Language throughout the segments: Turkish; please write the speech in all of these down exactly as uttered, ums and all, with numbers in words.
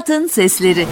Hayatın Sesleri.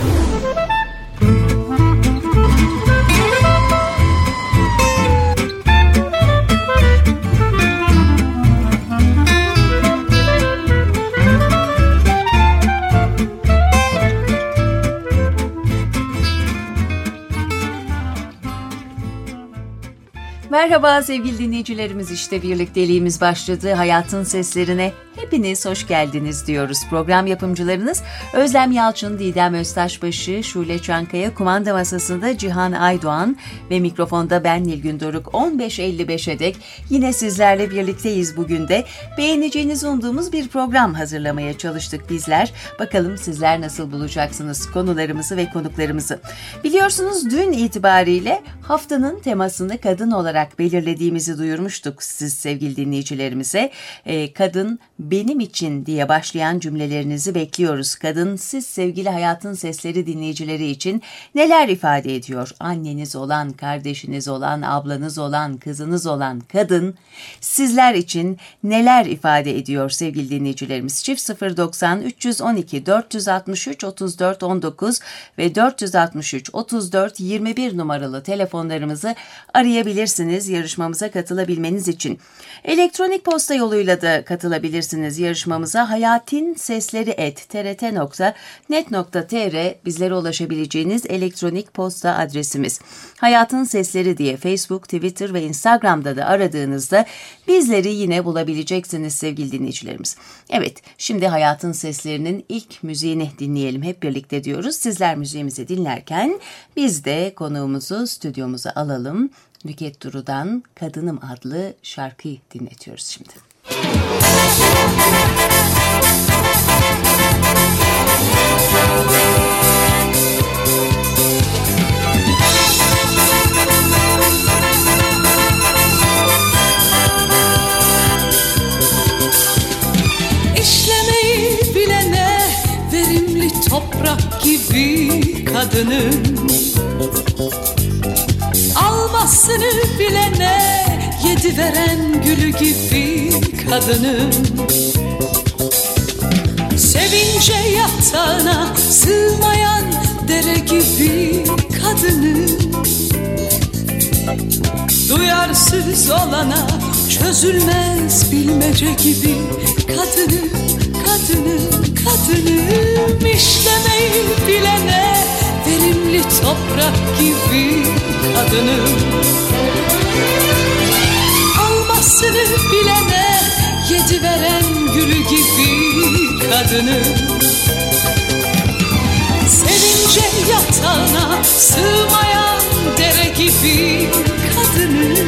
Merhaba sevgili dinleyicilerimiz, işte birlikteliğimiz başladı. Hayatın Seslerine hepiniz hoş geldiniz diyoruz. Program yapımcılarınız Özlem Yalçın, Didem Öztaşbaşı, Şule Çankaya, kumanda masasında Cihan Aydoğan ve mikrofonda ben Nilgün Doruk. on beş elli beşe dek yine sizlerle birlikteyiz bugün de. Beğeneceğinizi umduğumuz bir program hazırlamaya çalıştık bizler. Bakalım sizler nasıl bulacaksınız konularımızı ve konuklarımızı. Biliyorsunuz dün itibariyle haftanın temasını kadın olarak belirlediğimizi duyurmuştuk siz sevgili dinleyicilerimize. Ee, kadın benim için diye başlayan cümlelerinizi bekliyoruz. Kadın siz sevgili Hayatın Sesleri dinleyicileri için neler ifade ediyor? Anneniz olan, kardeşiniz olan, ablanız olan, kızınız olan kadın sizler için neler ifade ediyor sevgili dinleyicilerimiz? Çift sıfır doksan üç yüz on iki dört yüz altmış üç otuz dört on dokuz ve dört yüz altmış üç otuz dört yirmi bir numaralı telefonlarımızı arayabilirsiniz yarışmamıza katılabilmeniz için. Elektronik posta yoluyla da katılabilirsiniz yarışmamıza. hayatinsesleri et t r t nokta net nokta t r bizlere ulaşabileceğiniz elektronik posta adresimiz. Hayatın Sesleri diye Facebook, Twitter ve Instagram'da da aradığınızda bizleri yine bulabileceksiniz sevgili dinleyicilerimiz. Evet, şimdi Hayatın Seslerinin ilk müziğini dinleyelim hep birlikte diyoruz. Sizler müziğimizi dinlerken biz de konuğumuzu stüdyomuza alalım. Nükhet Duru'dan Kadınım adlı şarkıyı dinletiyoruz şimdi. İşlemeyi bilene verimli toprak gibi kadının, almasını bilene yedi veren gülü gibi kadının, sevince yatağına sığmayan dere gibi kadının, duyarsız olana çözülmez bilmece gibi kadının, kadının, kadının, işlemeyi bilene verimli toprak gibi kadının, almasını bilene yedi veren gülü gibi kadının, sevince yatağına sığmayan dere gibi kadının,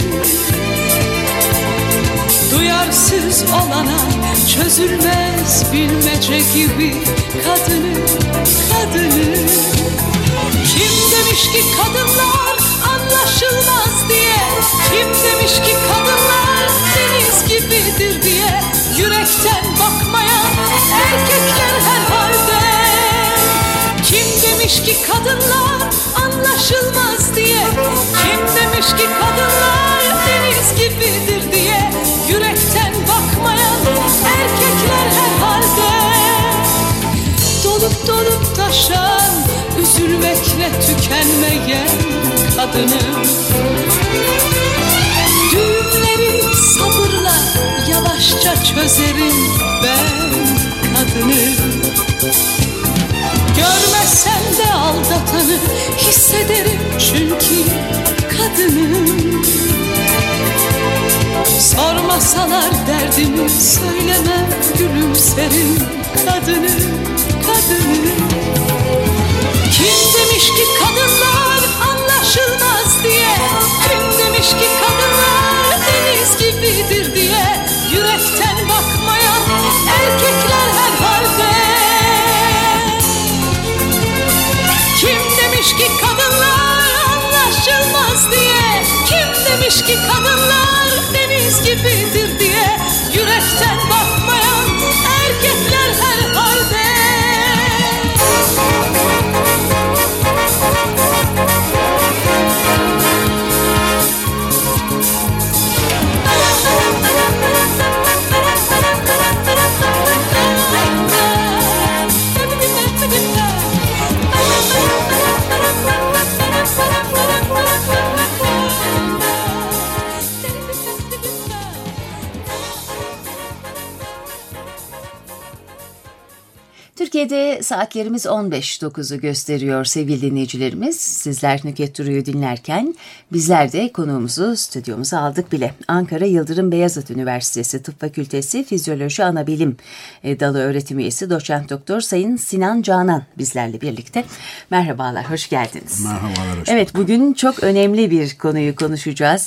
duyarsız olana çözülmez bilmece gibi kadının, kadının. Kim demiş ki kadınlar anlaşılmaz diye, kim demiş ki kadınlar deniz gibidir diye, yürekten bakmayan erkekler herhalde. Kim demiş ki kadınlar anlaşılmaz diye, kim demiş ki kadınlar deniz gibidir diye, yürekten bakmayan erkekler herhalde. Dolup dolup taşan, üzülmekle tükenmeyen kadının, düğümleri sabırla yavaşça çözerim ben kadının. Görmesem de aldatanı hissederim çünkü kadının. Sormasalar derdimi söylemem, gülümserim kadının, kadının. Kim demiş ki kadınlar anlaşılmaz diye, kim demiş ki kadınlar deniz gibidir diye, yürekten bakmayan erkekler herhalde. Kim demiş ki kadınlar anlaşılmaz diye, kim demiş ki kadınlar deniz gibidir diye, yürekten bakmayan erkekler herhalde. Türkiye'de saatlerimiz on beş dokuzu gösteriyor sevgili dinleyicilerimiz. Sizler Nükhet Duru'yu dinlerken bizler de konuğumuzu stüdyomuza aldık bile. Ankara Yıldırım Beyazıt Üniversitesi Tıp Fakültesi Fizyoloji Anabilim Dalı Öğretim Üyesi Doçent Doktor Sayın Sinan Canan bizlerle birlikte. Merhabalar, hoş geldiniz. Merhabalar, hoş Evet, bugün çok önemli bir konuyu konuşacağız.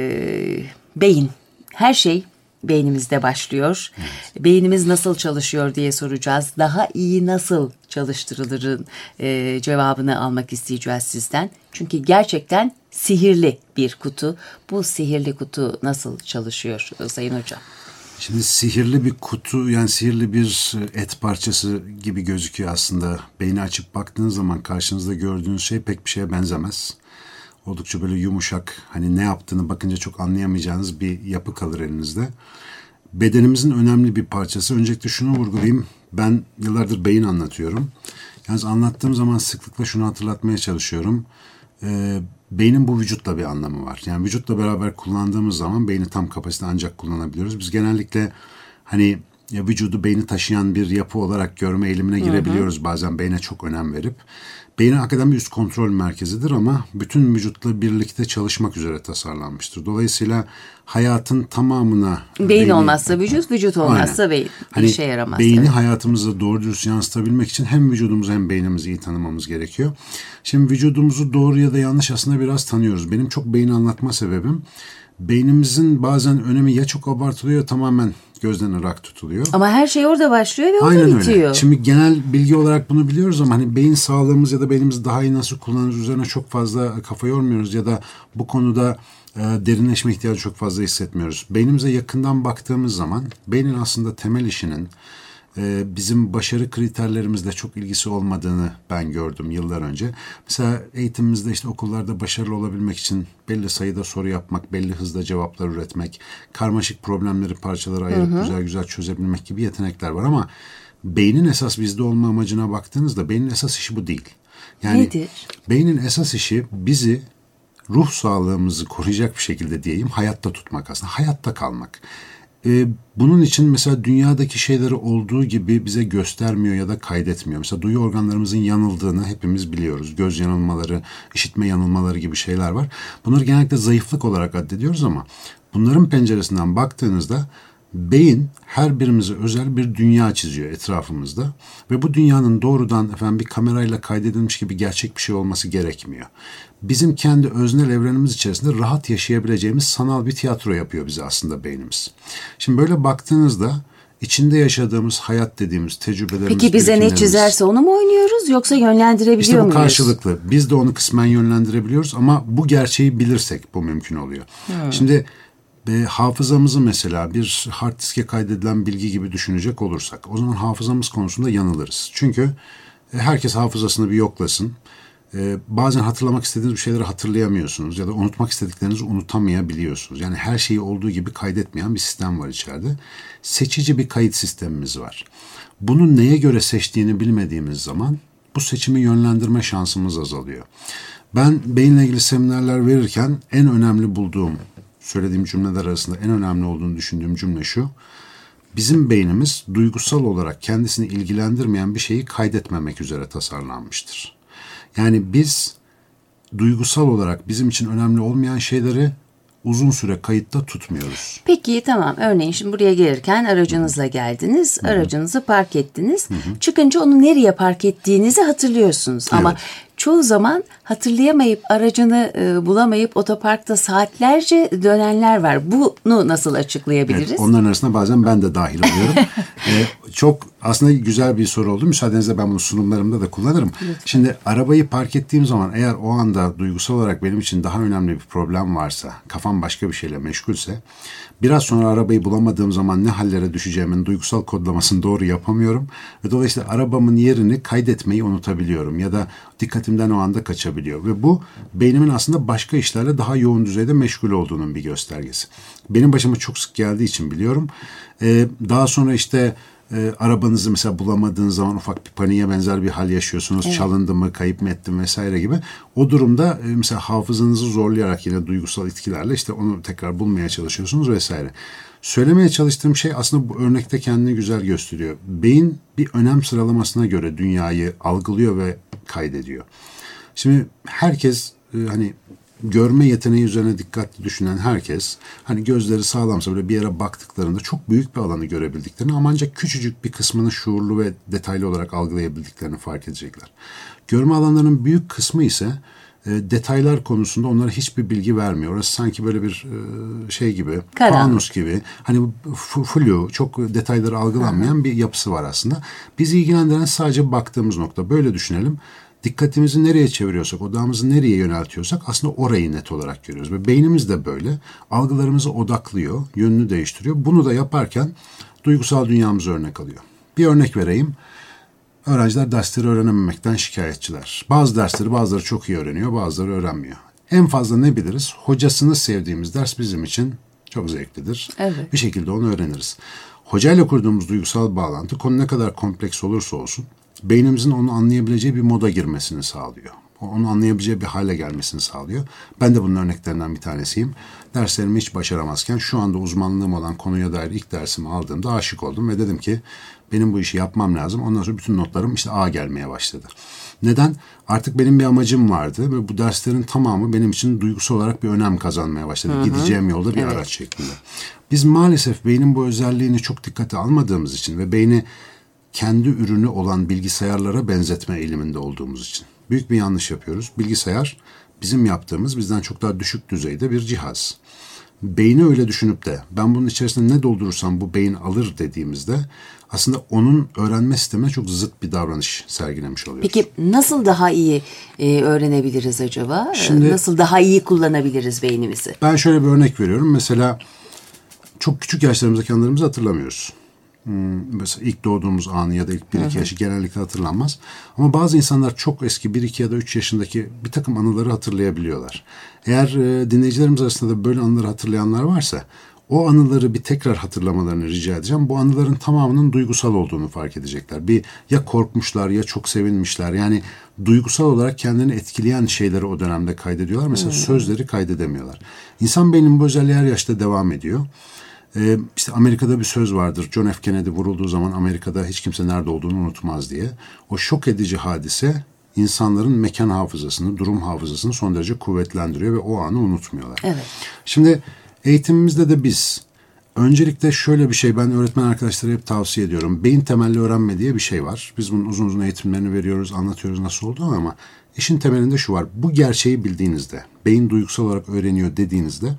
Ee, beyin. Her şey beynimizde başlıyor. Evet. Beynimiz nasıl çalışıyor diye soracağız. Daha iyi nasıl çalıştırılırın e, cevabını almak isteyeceğiz sizden. Çünkü gerçekten sihirli bir kutu. Bu sihirli kutu nasıl çalışıyor Sayın Hocam? Şimdi sihirli bir kutu, yani sihirli bir et parçası gibi gözüküyor aslında. Beyni açıp baktığınız zaman karşınızda gördüğünüz şey pek bir şeye benzemez. Oldukça böyle yumuşak, hani ne yaptığını bakınca çok anlayamayacağınız bir yapı kalır elinizde. Bedenimizin önemli bir parçası. Öncelikle şunu vurgulayayım. Ben yıllardır beyin anlatıyorum. Yalnız anlattığım zaman sıklıkla şunu hatırlatmaya çalışıyorum. Ee, beynin bu vücutla bir anlamı var. Yani vücutla beraber kullandığımız zaman beyni tam kapasite ancak kullanabiliyoruz. Biz genellikle hani ya vücudu beyni taşıyan bir yapı olarak görme eğilimine girebiliyoruz. Hı hı. Bazen beyne çok önem verip. Beyin hakikaten bir üst kontrol merkezidir ama bütün vücutla birlikte çalışmak üzere tasarlanmıştır. Dolayısıyla hayatın tamamına... Beyin beyni, olmazsa vücut, vücut olmazsa aynen. Beyin. Hani bir işe yaramaz. Beyni tabii. hayatımıza doğru dürüst yansıtabilmek için hem vücudumuzu hem beynimizi iyi tanımamız gerekiyor. Şimdi vücudumuzu doğru ya da yanlış aslında biraz tanıyoruz. Benim çok beyni anlatma sebebim, beynimizin bazen önemi ya çok abartılıyor ya tamamen gözden ırak tutuluyor. Ama her şey orada başlıyor ve orada aynen bitiyor. Öyle. Şimdi genel bilgi olarak bunu biliyoruz ama hani beyin sağlığımız ya da beynimizi daha iyi nasıl kullanırız üzerine çok fazla kafa yormuyoruz ya da bu konuda e, derinleşme ihtiyacı çok fazla hissetmiyoruz. Beynimize yakından baktığımız zaman beynin aslında temel işinin e, bizim başarı kriterlerimizle çok ilgisi olmadığını ben gördüm yıllar önce. Mesela eğitimimizde işte okullarda başarılı olabilmek için belli sayıda soru yapmak, belli hızda cevaplar üretmek, karmaşık problemleri parçalara ayırıp hı hı. güzel güzel çözebilmek gibi yetenekler var ama beynin esas bizde olma amacına baktığınızda beynin esas işi bu değil. Yani nedir? Beynin esas işi bizi ruh sağlığımızı koruyacak bir şekilde diyeyim hayatta tutmak aslında, hayatta kalmak. Ee, bunun için mesela dünyadaki şeyleri olduğu gibi bize göstermiyor ya da kaydetmiyor. Mesela duyu organlarımızın yanıldığını hepimiz biliyoruz. Göz yanılmaları, işitme yanılmaları gibi şeyler var. Bunları genellikle zayıflık olarak addediyoruz ama bunların penceresinden baktığınızda beyin her birimize özel bir dünya çiziyor etrafımızda ve bu dünyanın doğrudan efendim bir kamerayla kaydedilmiş gibi gerçek bir şey olması gerekmiyor. Bizim kendi öznel evrenimiz içerisinde rahat yaşayabileceğimiz sanal bir tiyatro yapıyor bize aslında beynimiz. Şimdi böyle baktığınızda içinde yaşadığımız hayat dediğimiz tecrübelerimiz... Peki bize ne çizerse onu mu oynuyoruz yoksa yönlendirebiliyor muyuz? İşte bu karşılıklı. Biz de onu kısmen yönlendirebiliyoruz ama bu gerçeği bilirsek bu mümkün oluyor. Hmm. Şimdi... Ve hafızamızı mesela bir hard diske kaydedilen bilgi gibi düşünecek olursak o zaman hafızamız konusunda yanılırız. Çünkü herkes hafızasını bir yoklasın. Ee, bazen hatırlamak istediğiniz bir şeyleri hatırlayamıyorsunuz ya da unutmak istediklerinizi unutamayabiliyorsunuz. Yani her şeyi olduğu gibi kaydetmeyen bir sistem var içeride. Seçici bir kayıt sistemimiz var. Bunu neye göre seçtiğini bilmediğimiz zaman bu seçimi yönlendirme şansımız azalıyor. Ben beyinle ilgili seminerler verirken en önemli bulduğum, söylediğim cümleler arasında en önemli olduğunu düşündüğüm cümle şu: bizim beynimiz duygusal olarak kendisini ilgilendirmeyen bir şeyi kaydetmemek üzere tasarlanmıştır. Yani biz duygusal olarak bizim için önemli olmayan şeyleri uzun süre kayıtta tutmuyoruz. Peki tamam, örneğin şimdi buraya gelirken aracınızla geldiniz, Hı-hı. aracınızı park ettiniz. Hı-hı. Çıkınca onu nereye park ettiğinizi hatırlıyorsunuz evet. Ama çoğu zaman hatırlayamayıp aracını e, bulamayıp otoparkta saatlerce dönenler var. Bunu nasıl açıklayabiliriz? Evet, onların arasında bazen ben de dahil oluyorum. ee, çok aslında güzel bir soru oldu. Müsaadenizle ben bunu sunumlarımda da kullanırım. Lütfen. Şimdi arabayı park ettiğim zaman eğer o anda duygusal olarak benim için daha önemli bir problem varsa, kafam başka bir şeyle meşgulse, biraz sonra arabayı bulamadığım zaman ne hallere düşeceğimin duygusal kodlamasını doğru yapamıyorum. Ve dolayısıyla arabamın yerini kaydetmeyi unutabiliyorum ya da dikkatimden o anda kaçabiliyor. Ve bu beynimin aslında başka işlerle daha yoğun düzeyde meşgul olduğunun bir göstergesi. Benim başıma çok sık geldiği için biliyorum. Ee, daha sonra işte e, arabanızı mesela bulamadığınız zaman ufak bir paniğe benzer bir hal yaşıyorsunuz. Evet. Çalındı mı, kayıp mı ettim vesaire gibi. O durumda e, mesela hafızanızı zorlayarak yine duygusal etkilerle işte onu tekrar bulmaya çalışıyorsunuz vesaire. Söylemeye çalıştığım şey aslında bu örnekte kendini güzel gösteriyor. Beyin bir önem sıralamasına göre dünyayı algılıyor ve kaydediyor. Şimdi herkes hani görme yeteneği üzerine dikkatli düşünen herkes hani gözleri sağlamsa böyle bir yere baktıklarında çok büyük bir alanı görebildiklerini ama ancak küçücük bir kısmını şuurlu ve detaylı olarak algılayabildiklerini fark edecekler. Görme alanlarının büyük kısmı ise e, detaylar konusunda onlara hiçbir bilgi vermiyor. Orası sanki böyle bir e, şey gibi, fanus gibi, hani flu, çok detayları algılanmayan Hı-hı. bir yapısı var aslında. Bizi ilgilendiren sadece baktığımız nokta. Böyle düşünelim. Dikkatimizi nereye çeviriyorsak, odağımızı nereye yöneltiyorsak aslında orayı net olarak görüyoruz. Ve beynimiz de böyle. Algılarımızı odaklıyor, yönünü değiştiriyor. Bunu da yaparken duygusal dünyamızı örnek alıyor. Bir örnek vereyim. Öğrenciler dersleri öğrenememekten şikayetçiler. Bazı dersleri bazıları çok iyi öğreniyor, bazıları öğrenmiyor. En fazla ne biliriz? Hocasını sevdiğimiz ders bizim için çok zevklidir. Evet. Bir şekilde onu öğreniriz. Hocayla kurduğumuz duygusal bağlantı konu ne kadar kompleks olursa olsun beynimizin onu anlayabileceği bir moda girmesini sağlıyor. Onu anlayabileceği bir hale gelmesini sağlıyor. Ben de bunun örneklerinden bir tanesiyim. Derslerimi hiç başaramazken şu anda uzmanlığım olan konuya dair ilk dersimi aldığımda aşık oldum ve dedim ki benim bu işi yapmam lazım. Ondan sonra bütün notlarım işte A gelmeye başladı. Neden? Artık benim bir amacım vardı ve bu derslerin tamamı benim için duygusal olarak bir önem kazanmaya başladı. Hı hı. Gideceğim yolda bir evet. araç şeklinde. Biz maalesef beynin bu özelliğini çok dikkate almadığımız için ve beyni kendi ürünü olan bilgisayarlara benzetme eğiliminde olduğumuz için büyük bir yanlış yapıyoruz. Bilgisayar bizim yaptığımız bizden çok daha düşük düzeyde bir cihaz. Beyni öyle düşünüp de ben bunun içerisinde ne doldurursam bu beyin alır dediğimizde aslında onun öğrenme sistemine çok zıt bir davranış sergilemiş oluyoruz. Peki nasıl daha iyi e, öğrenebiliriz acaba? Şimdi, nasıl daha iyi kullanabiliriz beynimizi? Ben şöyle bir örnek veriyorum. Mesela çok küçük yaşlarımızdaki anılarımızı hatırlamıyoruz. Mesela ilk doğduğumuz anı ya da ilk bir iki yaşı genellikle hatırlanmaz. Ama bazı insanlar çok eski bir iki ya da üç yaşındaki bir takım anıları hatırlayabiliyorlar. Eğer e, dinleyicilerimiz arasında da böyle anıları hatırlayanlar varsa o anıları bir tekrar hatırlamalarını rica edeceğim. Bu anıların tamamının duygusal olduğunu fark edecekler. Bir ya korkmuşlar ya çok sevinmişler. Yani duygusal olarak kendini etkileyen şeyleri o dönemde kaydediyorlar. Mesela hmm. sözleri kaydedemiyorlar. İnsan beyninin bu özelliği her yaşta devam ediyor. Ee, işte Amerika'da bir söz vardır. John F. Kennedy vurulduğu zaman Amerika'da hiç kimse nerede olduğunu unutmaz diye. O şok edici hadise insanların mekan hafızasını, durum hafızasını son derece kuvvetlendiriyor ve o anı unutmuyorlar. Evet. Şimdi eğitimimizde de biz öncelikle şöyle bir şey ben öğretmen arkadaşlara hep tavsiye ediyorum. Beyin temelli öğrenme diye bir şey var. Biz bunun uzun uzun eğitimlerini veriyoruz, anlatıyoruz nasıl olduğunu ama işin temelinde şu var. Bu gerçeği bildiğinizde, beyin duygusal olarak öğreniyor dediğinizde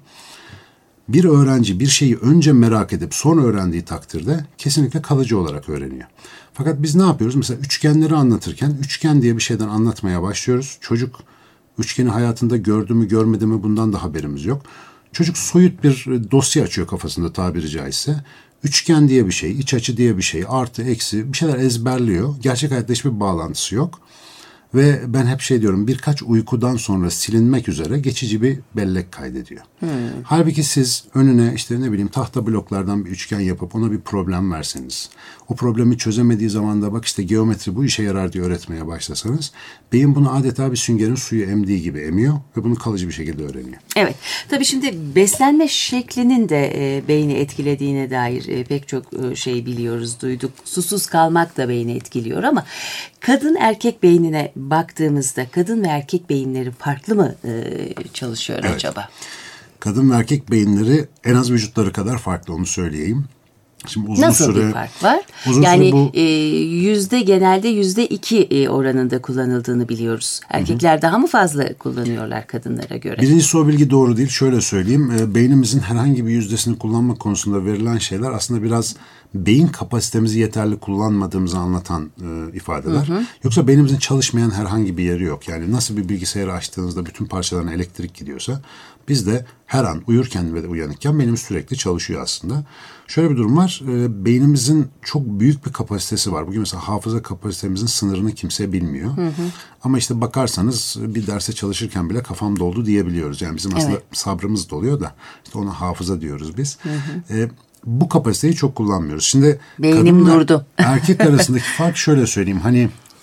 bir öğrenci bir şeyi önce merak edip sonra öğrendiği takdirde kesinlikle kalıcı olarak öğreniyor. Fakat biz ne yapıyoruz? Mesela üçgenleri anlatırken üçgen diye bir şeyden anlatmaya başlıyoruz. Çocuk üçgeni hayatında gördü mü görmedi mi bundan da haberimiz yok. Çocuk soyut bir dosya açıyor kafasında tabiri caizse. Üçgen diye bir şey, iç açı diye bir şey, artı eksi bir şeyler ezberliyor. Gerçek hayatta hiçbir bağlantısı yok. Ve ben hep şey diyorum birkaç uykudan sonra silinmek üzere geçici bir bellek kaydediyor. Hmm. Halbuki siz önüne işte ne bileyim tahta bloklardan bir üçgen yapıp ona bir problem verseniz, o problemi çözemediği zaman da bak işte geometri bu işe yarar diye öğretmeye başlasanız, beyin bunu adeta bir süngerin suyu emdiği gibi emiyor ve bunu kalıcı bir şekilde öğreniyor. Evet, tabii şimdi beslenme şeklinin de e, beyni etkilediğine dair e, pek çok e, şey biliyoruz, duyduk. Susuz kalmak da beyni etkiliyor ama kadın erkek beynine baktığımızda kadın ve erkek beyinleri farklı mı e, çalışıyor evet. acaba? Kadın ve erkek beyinleri en az vücutları kadar farklı, onu söyleyeyim. Şimdi uzun Nasıl süre, bir fark var? Yani bu... e, yüzde genelde yüzde iki oranında kullanıldığını biliyoruz. Erkekler Hı-hı. daha mı fazla kullanıyorlar kadınlara göre? Birincisi o bilgi doğru değil. Şöyle söyleyeyim. E, beynimizin herhangi bir yüzdesini kullanmak konusunda verilen şeyler aslında biraz beyin kapasitemizi yeterli kullanmadığımızı anlatan e, ifadeler. Hı hı. Yoksa beynimizin çalışmayan herhangi bir yeri yok. Yani nasıl bir bilgisayarı açtığınızda bütün parçalarına elektrik gidiyorsa biz de her an uyurken ve uyanıkken beynimiz sürekli çalışıyor aslında. Şöyle bir durum var. E, beynimizin çok büyük bir kapasitesi var. Bugün mesela hafıza kapasitemizin sınırını kimse bilmiyor. Hı hı. Ama işte bakarsanız bir derse çalışırken bile kafam doldu diyebiliyoruz. Yani bizim aslında evet. sabrımız doluyor da işte ona hafıza diyoruz biz. Hı hı. E, bu kapasiteyi çok kullanmıyoruz. Şimdi beynim durdu. Erkek arasındaki fark şöyle söyleyeyim. Hani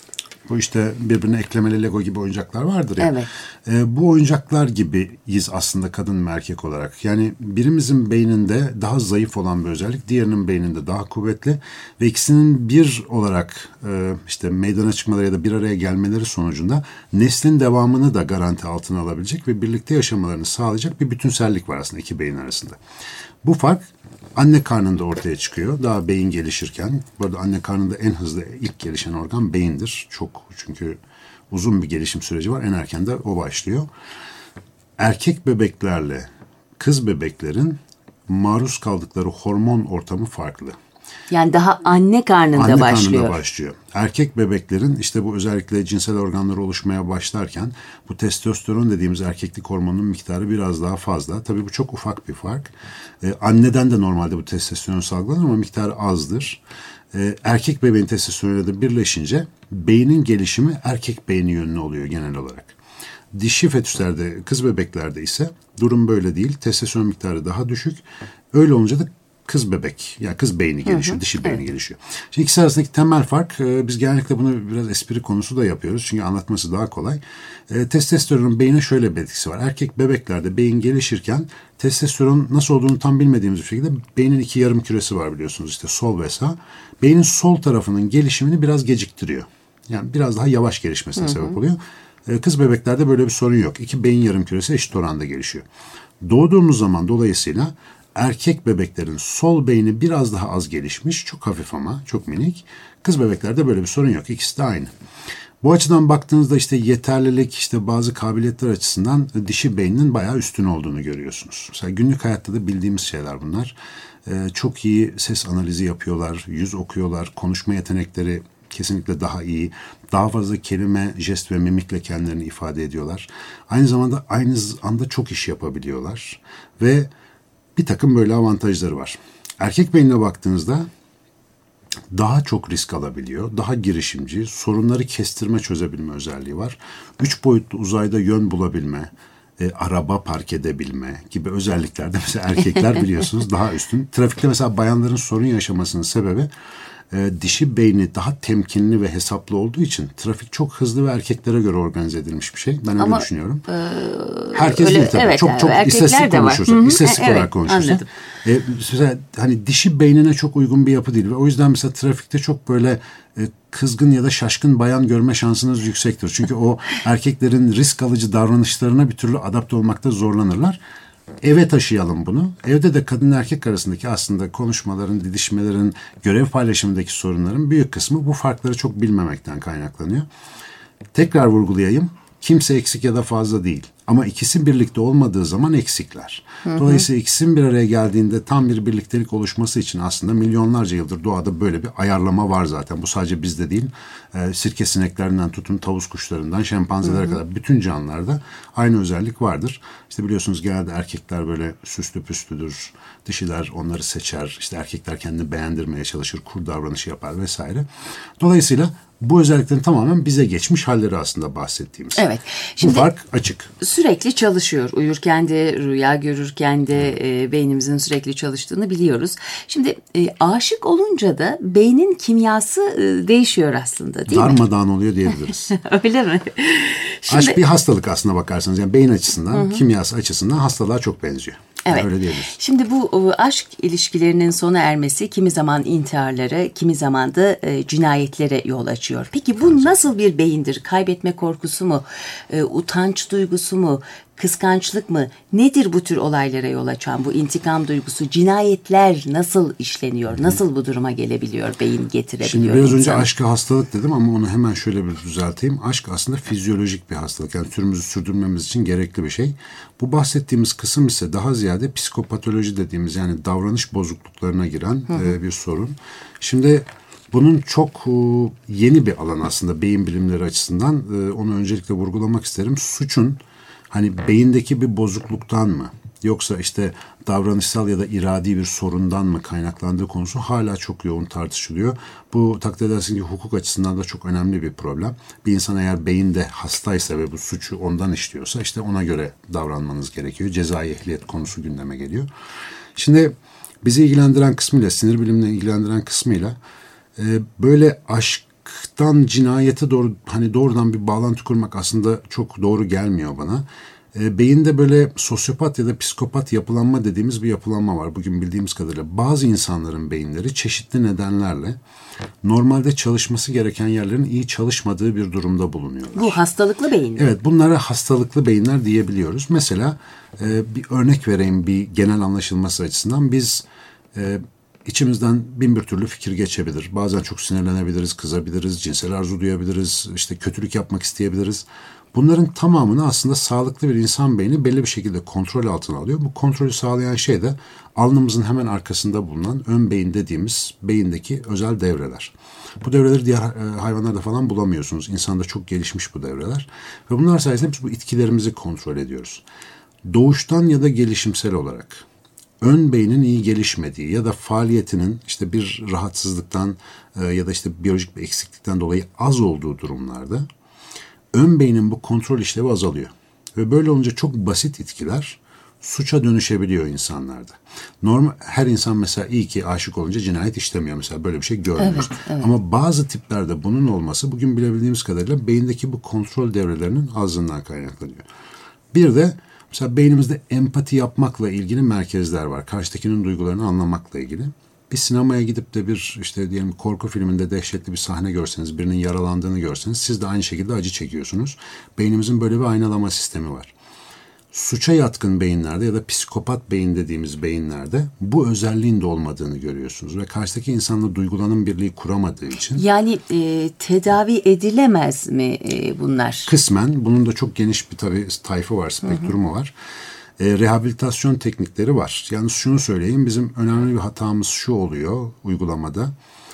Bu işte birbirine eklemeli Lego gibi oyuncaklar vardır ya. Evet. E, bu oyuncaklar gibiyiz aslında kadın ve erkek olarak. Yani birimizin beyninde daha zayıf olan bir özellik, diğerinin beyninde daha kuvvetli ve ikisinin bir olarak e, işte meydana çıkmaları ya da bir araya gelmeleri sonucunda neslin devamını da garanti altına alabilecek ve birlikte yaşamalarını sağlayacak bir bütünsellik var aslında iki beyin arasında. Bu fark anne karnında ortaya çıkıyor. Daha beyin gelişirken. Bu arada anne karnında en hızlı ilk gelişen organ beyindir. Çok, çünkü uzun bir gelişim süreci var. En erken de o başlıyor. Erkek bebeklerle kız bebeklerin maruz kaldıkları hormon ortamı farklı. Yani daha anne karnında Anne başlıyor. karnında başlıyor. Erkek bebeklerin işte bu özellikle cinsel organları oluşmaya başlarken bu testosteron dediğimiz erkeklik hormonunun miktarı biraz daha fazla. Tabii bu çok ufak bir fark. Ee, anneden de normalde bu testosteron salgılanır ama miktarı azdır. Ee, erkek bebeğin testosteronuyla da birleşince beynin gelişimi erkek beyni yönlü oluyor genel olarak. Dişi fetüslerde, kız bebeklerde ise durum böyle değil. Testosteron miktarı daha düşük. Öyle olunca da kız bebek, yani kız beyni gelişiyor, hı hı, dişi beyni evet. gelişiyor. Şimdi ikisi arasındaki temel fark, biz genellikle bunu biraz espri konusu da yapıyoruz. Çünkü anlatması daha kolay. E, testosteronun beyine şöyle bir etkisi var. Erkek bebeklerde beyin gelişirken testosteron nasıl olduğunu tam bilmediğimiz bir şekilde beynin iki yarım küresi var biliyorsunuz, işte sol ve sağ. Beynin sol tarafının gelişimini biraz geciktiriyor. Yani biraz daha yavaş gelişmesine hı hı. sebep oluyor. E, kız bebeklerde böyle bir sorun yok. İki beyin yarım küresi eşit oranda gelişiyor. Doğduğumuz zaman dolayısıyla erkek bebeklerin sol beyni biraz daha az gelişmiş, çok hafif ama çok minik. Kız bebeklerde böyle bir sorun yok. İkisi de aynı. Bu açıdan baktığınızda işte yeterlilik, işte bazı kabiliyetler açısından dişi beyninin bayağı üstün olduğunu görüyorsunuz. Mesela günlük hayatta da bildiğimiz şeyler bunlar. Ee, çok iyi ses analizi yapıyorlar, yüz okuyorlar, konuşma yetenekleri kesinlikle daha iyi. Daha fazla kelime, jest ve mimikle kendilerini ifade ediyorlar. Aynı zamanda aynı anda çok iş yapabiliyorlar. Ve bir takım böyle avantajları var. Erkek beynine baktığınızda daha çok risk alabiliyor, daha girişimci, sorunları kestirme, çözebilme özelliği var. Üç boyutlu uzayda yön bulabilme, e, araba park edebilme gibi özelliklerde mesela erkekler biliyorsunuz daha üstün. Trafikte mesela bayanların sorun yaşamasının sebebi e, dişi beyni daha temkinli ve hesaplı olduğu için trafik çok hızlı ve erkeklere göre organize edilmiş bir şey. Ben öyle Ama, düşünüyorum. E, Herkes öyle, değil tabii. Evet, çok yani, çok istatistik konuşursak, Hı-hı. istatistik evet, olarak konuşursak. E, mesela hani dişi beynine çok uygun bir yapı değil ve o yüzden mesela trafikte çok böyle e, kızgın ya da şaşkın bayan görme şansınız yüksektir. Çünkü o erkeklerin risk alıcı davranışlarına bir türlü adapte olmakta zorlanırlar. Eve taşıyalım bunu. Evde de kadın erkek arasındaki aslında konuşmaların, didişmelerin, görev paylaşımındaki sorunların büyük kısmı bu farkları çok bilmemekten kaynaklanıyor. Tekrar vurgulayayım. Kimse eksik ya da fazla değil. Ama ikisi birlikte olmadığı zaman eksikler. Hı hı. Dolayısıyla ikisinin bir araya geldiğinde tam bir birliktelik oluşması için aslında milyonlarca yıldır doğada böyle bir ayarlama var zaten. Bu sadece bizde değil. E, sirke sineklerinden tutun tavus kuşlarından şempanzelere hı hı. kadar bütün canlılarda aynı özellik vardır. İşte biliyorsunuz genelde erkekler böyle süslü püslüdür. Dişiler onları seçer. İşte erkekler kendini beğendirmeye çalışır. Kur davranışı yapar vesaire. Dolayısıyla bu özelliklerin tamamen bize geçmiş halleri aslında bahsettiğimiz. Evet. Şimdi bu fark açık. Sürekli çalışıyor. Uyurken de, rüya görürken de e, beynimizin sürekli çalıştığını biliyoruz. Şimdi e, aşık olunca da beynin kimyası e, değişiyor aslında, değil Darmadağın mi? Darmadağın oluyor diyebiliriz. Öyle mi? Şimdi, aşk bir hastalık aslına bakarsanız. Yani beyin açısından, hı hı. kimyası açısından hastalığa çok benziyor. Evet. Yani öyle diyebiliriz. Şimdi bu aşk ilişkilerinin sona ermesi kimi zaman intiharlara, kimi zaman da e, cinayetlere yol açıyor. Peki bu nasıl bir beyindir? Kaybetme korkusu mu? E, utanç duygusu mu? Kıskançlık mı? Nedir bu tür olaylara yol açan bu intikam duygusu? Cinayetler nasıl işleniyor? Nasıl bu duruma gelebiliyor? Beyin getirebiliyor. Şimdi biraz insanı. önce aşka hastalık dedim ama onu hemen şöyle bir düzelteyim. Aşk aslında fizyolojik bir hastalık. Yani türümüzü sürdürmemiz için gerekli bir şey. Bu bahsettiğimiz kısım ise daha ziyade psikopatoloji dediğimiz, yani davranış bozukluklarına giren e, bir sorun. Şimdi bunun çok e, yeni bir alan aslında beyin bilimleri açısından. E, onu öncelikle vurgulamak isterim. Suçun hani beyindeki bir bozukluktan mı, yoksa işte davranışsal ya da iradi bir sorundan mı kaynaklandığı konusu hala çok yoğun tartışılıyor. Bu takdir edersin ki hukuk açısından da çok önemli bir problem. Bir insan eğer beyinde hastaysa ve bu suçu ondan işliyorsa işte ona göre davranmanız gerekiyor. Cezai ehliyet konusu gündeme geliyor. Şimdi bizi ilgilendiren kısmıyla, sinir bilimini ilgilendiren kısmıyla e, böyle aşk aşktan cinayete doğru hani doğrudan bir bağlantı kurmak aslında çok doğru gelmiyor bana. E, beyinde böyle sosyopat ya da psikopat yapılanma dediğimiz bir yapılanma var. Bugün bildiğimiz kadarıyla bazı insanların beyinleri çeşitli nedenlerle normalde çalışması gereken yerlerin iyi çalışmadığı bir durumda bulunuyorlar. Bu hastalıklı beyin mi? Evet, bunlara hastalıklı beyinler diyebiliyoruz. Mesela e, bir örnek vereyim bir genel anlaşılması açısından. Biz e, içimizden bin bir türlü fikir geçebilir. Bazen çok sinirlenebiliriz, kızabiliriz, cinsel arzu duyabiliriz, işte kötülük yapmak isteyebiliriz. Bunların tamamını aslında sağlıklı bir insan beyni belli bir şekilde kontrol altına alıyor. Bu kontrolü sağlayan şey de alnımızın hemen arkasında bulunan ön beyin dediğimiz beyindeki özel devreler. Bu devreleri diğer hayvanlarda falan bulamıyorsunuz. İnsanda çok gelişmiş bu devreler. Ve bunlar sayesinde biz bu itkilerimizi kontrol ediyoruz. Doğuştan ya da gelişimsel olarak ön beynin iyi gelişmediği ya da faaliyetinin işte bir rahatsızlıktan ya da işte biyolojik bir eksiklikten dolayı az olduğu durumlarda ön beynin bu kontrol işlevi azalıyor. Ve böyle olunca çok basit itkiler suça dönüşebiliyor insanlarda. Normal her insan mesela iyi ki aşık olunca cinayet işlemiyor mesela, böyle bir şey görmüyoruz. Evet, evet. Ama bazı tiplerde bunun olması bugün bilebildiğimiz kadarıyla beyindeki bu kontrol devrelerinin azlığından kaynaklanıyor. Bir de mesela beynimizde empati yapmakla ilgili merkezler var. Karşıdakinin duygularını anlamakla ilgili. Bir sinemaya gidip de bir işte diyelim korku filminde dehşetli bir sahne görseniz, birinin yaralandığını görseniz siz de aynı şekilde acı çekiyorsunuz. Beynimizin böyle bir aynalama sistemi var. Suça yatkın beyinlerde ya da psikopat beyin dediğimiz beyinlerde bu özelliğin de olmadığını görüyorsunuz. Ve karşıdaki insanla duygulanım birliği kuramadığı için. Yani e, tedavi edilemez mi e, bunlar? Kısmen. Bunun da çok geniş bir tabii tayfı var, spektrumu var. E, rehabilitasyon teknikleri var. Yalnız şunu söyleyeyim, bizim önemli bir hatamız şu oluyor uygulamada.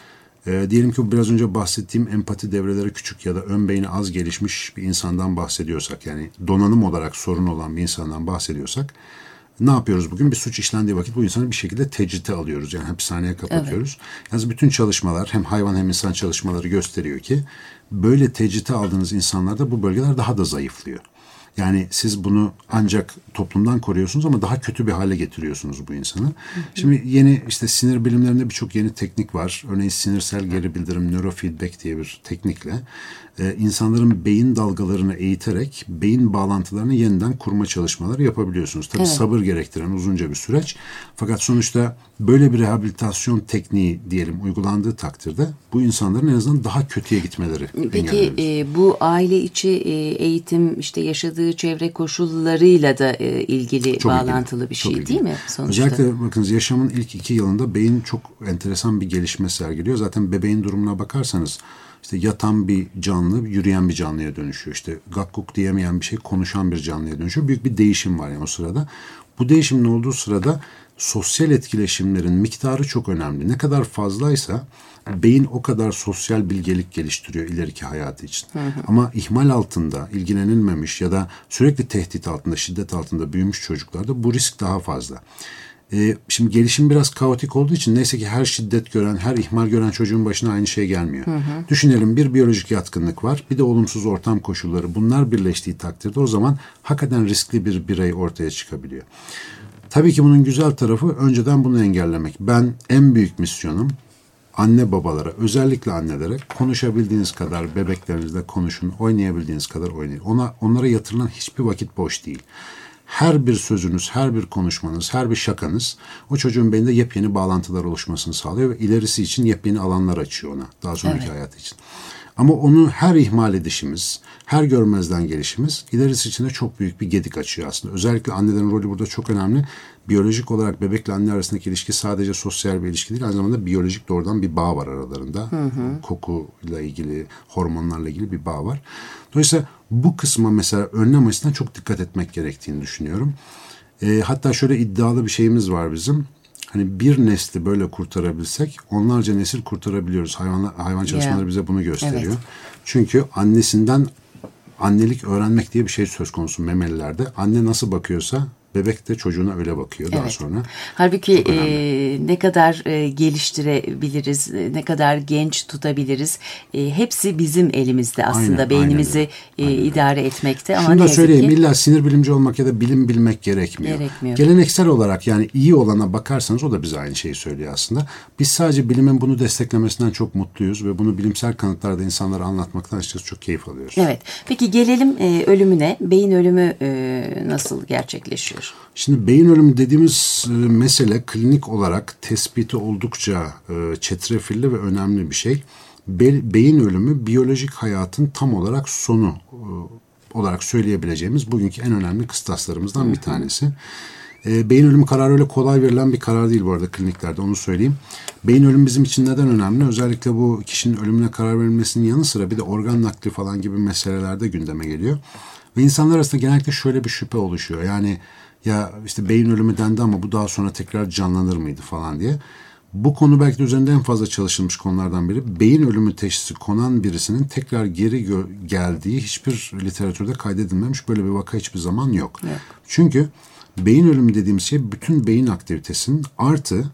E, diyelim ki biraz önce bahsettiğim empati devreleri küçük ya da ön beyni az gelişmiş bir insandan bahsediyorsak, yani donanım olarak sorun olan bir insandan bahsediyorsak, ne yapıyoruz bugün? Bir suç işlendiği vakit bu insanı bir şekilde tecrite alıyoruz. Yani hapishaneye kapatıyoruz. Evet. Yalnız bütün çalışmalar, hem hayvan hem insan çalışmaları gösteriyor ki böyle tecrite aldığınız insanlarda bu bölgeler daha da zayıflıyor. Yani siz bunu ancak toplumdan koruyorsunuz ama daha kötü bir hale getiriyorsunuz bu insanı. Hı hı. Şimdi yeni işte sinir bilimlerinde birçok yeni teknik var. Örneğin sinirsel geri bildirim, neurofeedback diye bir teknikle e, insanların beyin dalgalarını eğiterek beyin bağlantılarını yeniden kurma çalışmaları yapabiliyorsunuz. Tabii evet. Sabır gerektiren uzunca bir süreç. Fakat sonuçta böyle bir rehabilitasyon tekniği diyelim uygulandığı takdirde bu insanların en azından daha kötüye gitmeleri Peki e, bu aile içi e, eğitim, işte yaşadığı çevre koşullarıyla da e, ilgili çok bağlantılı ilgili. Bir şey çok değil ilgili. Mi sonuçta? Özellikle bakınız yaşamın ilk iki yılında beyin çok enteresan bir gelişme sergiliyor. Zaten bebeğin durumuna bakarsanız işte yatan bir canlı, yürüyen bir canlıya dönüşüyor. İşte gakkuk diyemeyen bir şey konuşan bir canlıya dönüşüyor. Büyük bir değişim var yani o sırada. Bu değişimin olduğu sırada sosyal etkileşimlerin miktarı çok önemli. Ne kadar fazlaysa beyin o kadar sosyal bilgelik geliştiriyor ileriki hayatı için. Hı hı. Ama ihmal altında, ilgilenilmemiş ya da sürekli tehdit altında, şiddet altında büyümüş çocuklarda bu risk daha fazla. Ee, şimdi gelişim biraz kaotik olduğu için neyse ki her şiddet gören, her ihmal gören çocuğun başına aynı şey gelmiyor. Hı hı. Düşünelim, bir biyolojik yatkınlık var, bir de olumsuz ortam koşulları. Bunlar birleştiği takdirde o zaman hakikaten riskli bir birey ortaya çıkabiliyor. Tabii ki bunun güzel tarafı önceden bunu engellemek. Ben en büyük misyonum anne babalara, özellikle annelere konuşabildiğiniz kadar bebeklerinizle konuşun, oynayabildiğiniz kadar oynayın. Ona, onlara yatırılan hiçbir vakit boş değil. Her bir sözünüz, her bir konuşmanız, her bir şakanız o çocuğun beyninde yepyeni bağlantılar oluşmasını sağlıyor ve ilerisi için yepyeni alanlar açıyor ona, daha sonraki evet. hayatı için. Ama onu her ihmal edişimiz, her görmezden gelişimiz ilerisi için de çok büyük bir gedik açıyor aslında. Özellikle annelerin rolü burada çok önemli. Biyolojik olarak bebekle anne arasındaki ilişki sadece sosyal bir ilişki değil, aynı zamanda biyolojik doğrudan bir bağ var aralarında. Hı hı. Kokuyla ilgili, hormonlarla ilgili bir bağ var. Dolayısıyla bu kısma mesela önlem açısından çok dikkat etmek gerektiğini düşünüyorum. E, hatta şöyle iddialı bir şeyimiz var bizim. Hani bir nesli böyle kurtarabilsek onlarca nesil kurtarabiliyoruz. Hayvan, hayvan çalışmaları yeah. bize bunu gösteriyor. Evet. Çünkü annesinden annelik öğrenmek diye bir şey söz konusu memelilerde. Anne nasıl bakıyorsa bebek de çocuğuna öyle bakıyor daha evet. sonra. Halbuki e, ne kadar e, geliştirebiliriz, ne kadar genç tutabiliriz. E, hepsi bizim elimizde aslında, aynen, beynimizi aynen. e, idare etmekte. Ama şunu da söyleyeyim, ki, illa sinir bilimci olmak ya da bilim bilmek gerekmiyor. gerekmiyor. Geleneksel olarak yani iyi olana bakarsanız o da bize aynı şeyi söylüyor aslında. Biz sadece bilimin bunu desteklemesinden çok mutluyuz ve bunu bilimsel kanıtlarda insanlara anlatmaktan açıkçası çok keyif alıyoruz. Evet. Peki gelelim e, ölümüne. Beyin ölümü e, nasıl gerçekleşiyor? Şimdi beyin ölümü dediğimiz e, mesele klinik olarak tespiti oldukça e, çetrefilli ve önemli bir şey. Be, beyin ölümü biyolojik hayatın tam olarak sonu e, olarak söyleyebileceğimiz bugünkü en önemli kıstaslarımızdan bir tanesi. E, beyin ölümü kararı öyle kolay verilen bir karar değil bu arada kliniklerde, onu söyleyeyim. Beyin ölümü bizim için neden önemli? Özellikle bu kişinin ölümüne karar verilmesinin yanı sıra bir de organ nakli falan gibi meselelerde gündeme geliyor. Ve insanlar arasında genellikle şöyle bir şüphe oluşuyor. Yani ya işte beyin ölümü dendi ama bu daha sonra tekrar canlanır mıydı falan diye. Bu konu belki de üzerinde en fazla çalışılmış konulardan biri. Beyin ölümü teşhisi konan birisinin tekrar geri gö- geldiği hiçbir literatürde kaydedilmemiş. Böyle bir vaka hiçbir zaman yok. Evet. Çünkü beyin ölümü dediğimiz şey bütün beyin aktivitesinin artı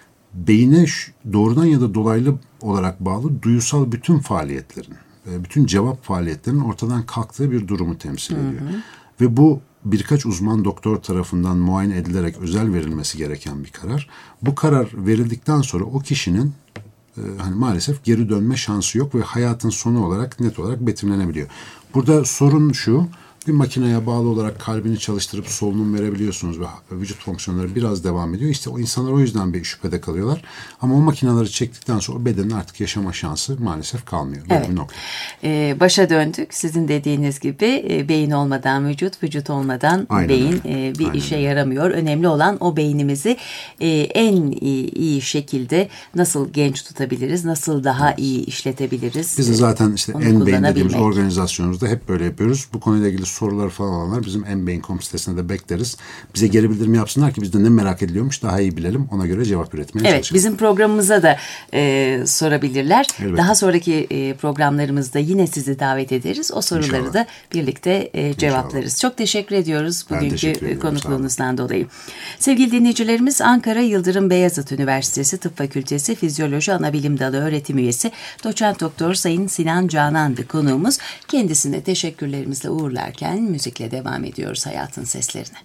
beyine doğrudan ya da dolaylı olarak bağlı duyusal bütün faaliyetlerin, bütün cevap faaliyetlerinin ortadan kalktığı bir durumu temsil ediyor. Hı hı. Ve bu birkaç uzman doktor tarafından muayene edilerek özel verilmesi gereken bir karar. Bu karar verildikten sonra o kişinin e, hani maalesef geri dönme şansı yok ve hayatın sonu olarak net olarak betimlenebiliyor. Burada sorun şu: bir makineye bağlı olarak kalbini çalıştırıp solunum verebiliyorsunuz ve vücut fonksiyonları biraz devam ediyor. İşte o insanlar o yüzden bir şüphede kalıyorlar. Ama o makineleri çektikten sonra o bedenin artık yaşama şansı maalesef kalmıyor. Evet. Bir nokta. Ee, başa döndük. Sizin dediğiniz gibi e, beyin olmadan vücut, vücut olmadan Aynen beyin öyle. e, bir Aynen işe öyle. yaramıyor. Önemli olan o beynimizi e, en iyi, iyi şekilde nasıl genç tutabiliriz, nasıl daha evet. iyi işletebiliriz. Biz de zaten işte Onu En-Beyin dediğimiz organizasyonumuzda hep böyle yapıyoruz. Bu konuyla ilgili sorular falan olanlar bizim En-Beyin nokta com sitesine de bekleriz. Bize geri bildirim yapsınlar ki biz de ne merak ediliyormuş daha iyi bilelim. Ona göre cevap üretmeye evet, çalışalım. Bizim programımıza da e, sorabilirler. Elbette. Daha sonraki e, programlarımızda yine sizi davet ederiz. O soruları İnşallah. da birlikte e, cevaplarız. İnşallah. Çok teşekkür ediyoruz Ben bugünkü teşekkür ediyorum, konukluğunuzdan dolayı. Sevgili dinleyicilerimiz, Ankara Yıldırım Beyazıt Üniversitesi Tıp Fakültesi Fizyoloji Anabilim Dalı öğretim üyesi Doçent Doktor Sayın Sinan Canan'dı konuğumuz. Kendisine teşekkürlerimizle uğurlarken müzikle devam ediyoruz hayatın seslerine.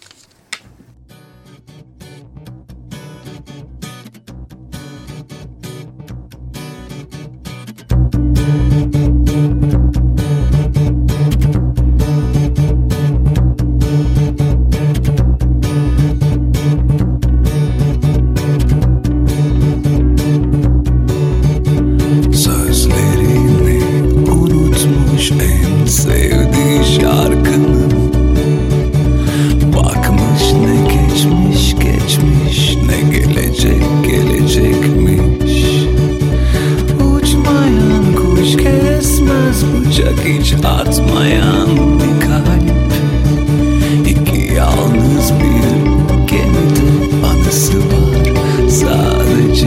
Hiç atmayan bir kalp, iki yalnız bir gemide anısı var sadece.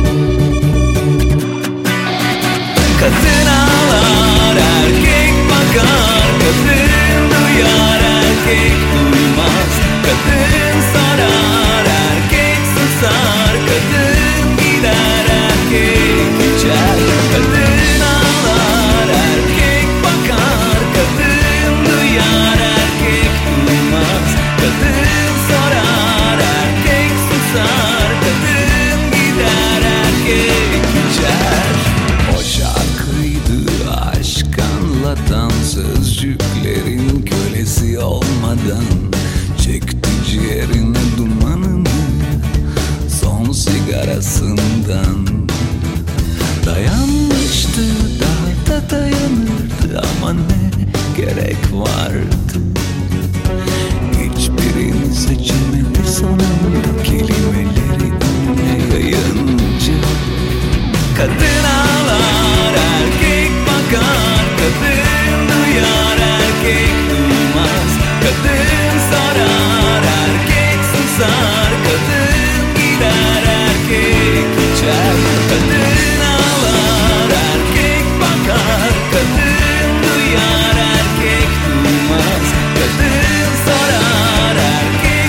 Kadın ağlar, erkek bakar, kadın duyar, erkek duymaz. Kadın sorar, erkek susar, kadın gider, erkek geçer. Kadın ağlar, erkek bakar, kadın duyar, erkek duymaz. Kadın sorar, erkek susar, kadın gider, erkek geçer. O şarkıydı aşk anlatan, sözcüklerin kölesi olmadan çekti ciğerin dumanını son sigarasından. Dayanmıştı, daha da dayanırdı ama ne gerek vardı? Hiçbirini seçemedi sonunda kelimeleri önüne yayınca. Kadın ağlar, erkek bakar, kadın duyar, erkek duymaz. Kadın sorar, erkek susar, kadın gider, erkek geçer. Kadın ağlar, erkek bakar, kadın duyar, erkek duymaz. Kadın sorar, erkek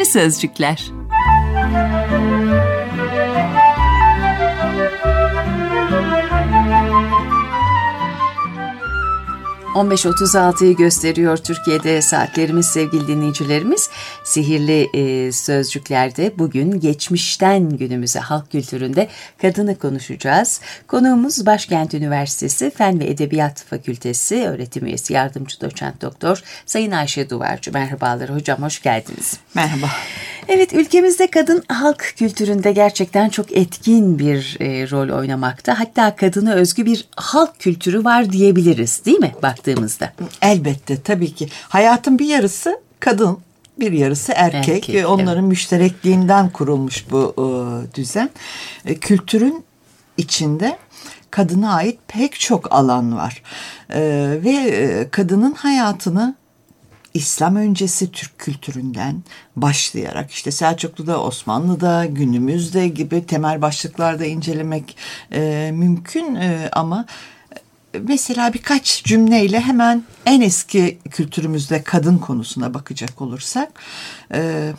Sözcükler. on beş otuz altıyı gösteriyor Türkiye'de saatlerimiz sevgili dinleyicilerimiz. Sihirli e, Sözcükler'de bugün geçmişten günümüze halk kültüründe kadını konuşacağız. Konuğumuz Başkent Üniversitesi Fen ve Edebiyat Fakültesi öğretim üyesi yardımcı doçent doktor Sayın Ayşe Duvarcı. Merhabalar hocam, hoş geldiniz. Merhaba. Evet, ülkemizde kadın halk kültüründe gerçekten çok etkin bir e, rol oynamakta. Hatta kadına özgü bir halk kültürü var diyebiliriz, değil mi baktığımızda? Elbette, tabii ki. Hayatın bir yarısı kadın, bir yarısı erkek. Erkek, Onların evet. müşterekliğinden kurulmuş bu e, düzen. E, kültürün içinde kadına ait pek çok alan var. E, ve e, kadının hayatını İslam öncesi Türk kültüründen başlayarak işte Selçuklu'da, Osmanlı'da, günümüzde gibi temel başlıklarda incelemek e, mümkün e, ama mesela birkaç cümleyle hemen en eski kültürümüzde kadın konusuna bakacak olursak, e,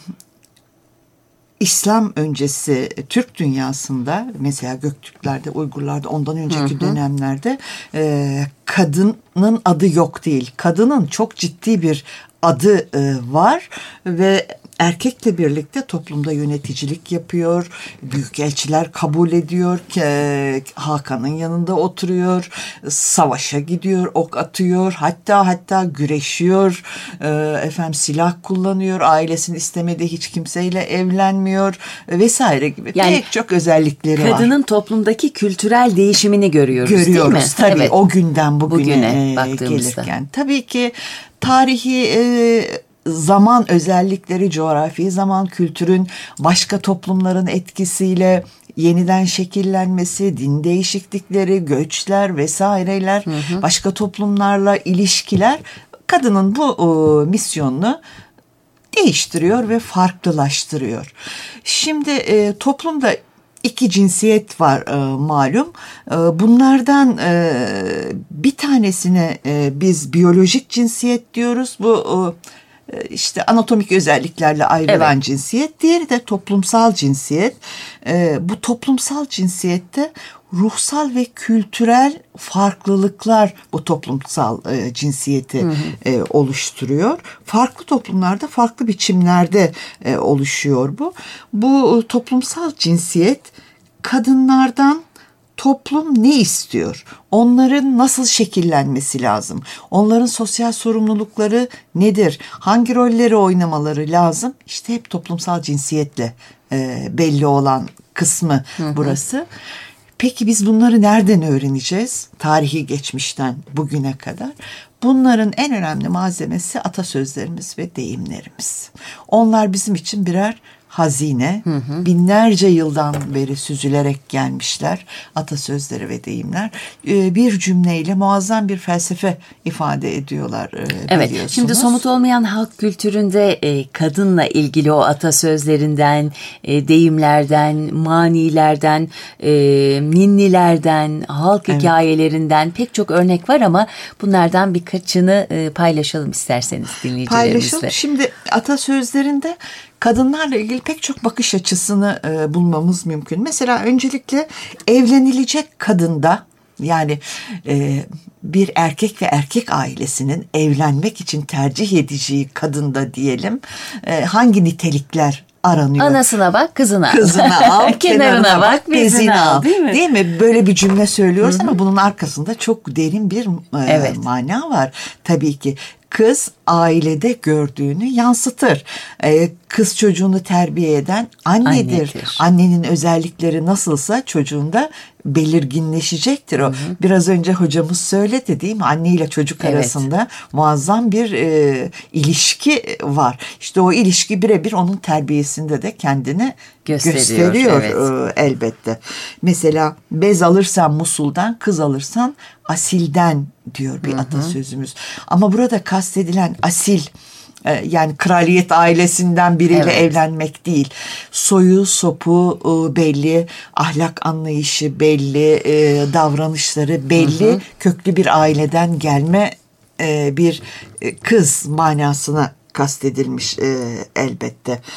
İslam öncesi Türk dünyasında mesela Göktürklerde, Uygurlarda, ondan önceki hı hı. dönemlerde e, kadının adı yok değil. Kadının çok ciddi bir adı e, var ve erkekle birlikte toplumda yöneticilik yapıyor, büyükelçiler kabul ediyor, e, Hakan'ın yanında oturuyor, savaşa gidiyor, ok atıyor, hatta hatta güreşiyor, e, efendim silah kullanıyor, ailesinin istemediği hiç kimseyle evlenmiyor vesaire gibi yani pek çok özellikleri kadının var. Kadının toplumdaki kültürel değişimini görüyoruz, görüyoruz değil mi? Tabii evet. O günden bugüne, bugüne e, baktığımızda. gelirken. Tabii ki tarihi e, zaman özellikleri, coğrafi zaman, kültürün başka toplumların etkisiyle yeniden şekillenmesi, din değişiklikleri, göçler vesaireler, hı hı. başka toplumlarla ilişkiler kadının bu o, misyonunu değiştiriyor ve farklılaştırıyor. Şimdi e, toplumda İki cinsiyet var e, malum. E, bunlardan e, bir tanesine e, biz biyolojik cinsiyet diyoruz. Bu e, işte anatomik özelliklerle ayrılan evet. cinsiyet. Diğeri de toplumsal cinsiyet. E, bu toplumsal cinsiyette ruhsal ve kültürel farklılıklar bu toplumsal e, cinsiyeti hı hı. E, oluşturuyor. Farklı toplumlarda farklı biçimlerde e, oluşuyor bu. Bu toplumsal cinsiyet kadınlardan toplum ne istiyor? Onların nasıl şekillenmesi lazım? Onların sosyal sorumlulukları nedir? Hangi rolleri oynamaları lazım? İşte hep toplumsal cinsiyetle e, belli olan kısmı hı hı. burası. Peki biz bunları nereden öğreneceğiz? Tarihi geçmişten bugüne kadar. Bunların en önemli malzemesi atasözlerimiz ve deyimlerimiz. Onlar bizim için birer hazine. Hı hı. Binlerce yıldan beri süzülerek gelmişler atasözleri ve deyimler. Ee, bir cümleyle muazzam bir felsefe ifade ediyorlar e, evet, biliyorsunuz. Şimdi somut olmayan halk kültüründe e, kadınla ilgili o atasözlerinden, e, deyimlerden, manilerden, e, ninnilerden, halk evet. hikayelerinden pek çok örnek var ama bunlardan birkaçını e, paylaşalım isterseniz dinleyicilerimizle. Paylaşalım. Şimdi atasözlerinde kadınlarla ilgili pek çok bakış açısını e, bulmamız mümkün. Mesela öncelikle evlenilecek kadında, yani e, bir erkek ve erkek ailesinin evlenmek için tercih edeceği kadında diyelim e, hangi nitelikler aranıyor? Anasına bak, kızına al. Kızına al, kenarına bak, bezini al. Değil mi? Değil mi? Böyle bir cümle söylüyoruz Hı-hı. ama bunun arkasında çok derin bir e, evet. mana var. Tabii ki kız ailede gördüğünü yansıtır. Ee, kız çocuğunu terbiye eden annedir. annedir. Annenin özellikleri nasılsa çocuğunda belirginleşecektir o. Hı hı. Biraz önce hocamız söyledi değil mi? Anne ile çocuk evet. arasında muazzam bir e, ilişki var. İşte o ilişki birebir onun terbiyesinde de kendini gösteriyor, gösteriyor evet. e, elbette. Mesela bez alırsan Musul'dan, kız alırsan asilden diyor bir hı hı. atasözümüz. Ama burada kastedilen asil, yani kraliyet ailesinden biriyle evet. evlenmek değil. Soyu, sopu belli, ahlak anlayışı belli, davranışları belli, hı hı. köklü bir aileden gelme bir kız manasına kastedilmiş elbette.